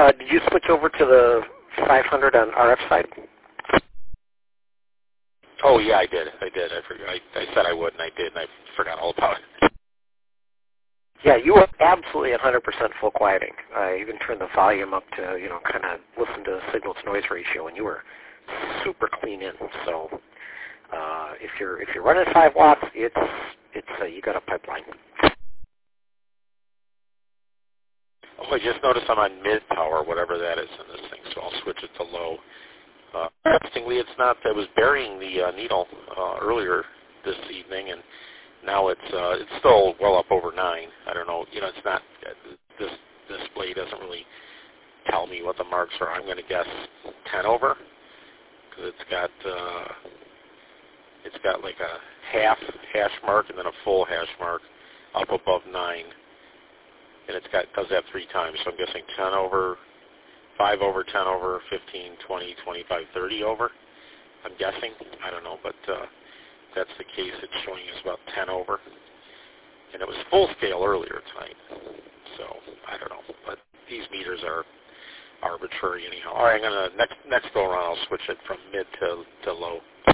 Did you switch over to the 500 on RF side? Oh, yeah, I did. I said I would, and I did, and I forgot all about it. Yeah, you were absolutely 100% full quieting. I even turned the volume up to, kind of listen to the signal-to-noise ratio, and you were super clean in. So if you're running 5 watts, it's you got a pipeline. Oh, I just noticed I'm on mid-power, whatever that is in this thing, so I'll switch it to low. Interestingly, it's not. I was burying the needle earlier this evening, and now it's still well up over 9. I don't know. It's not. This display doesn't really tell me what the marks are. I'm going to guess 10 over, because it's got like a half hash mark and then a full hash mark up above 9, and does that 3 times. So I'm guessing 10 over. 5 over, 10 over, 15, 20, 25, 30 over, I'm guessing. I don't know, but if that's the case, it's showing us about 10 over. And it was full scale earlier tonight, so I don't know. But these meters are arbitrary anyhow. All right, I'm going to, next go around, I'll switch it from mid to low.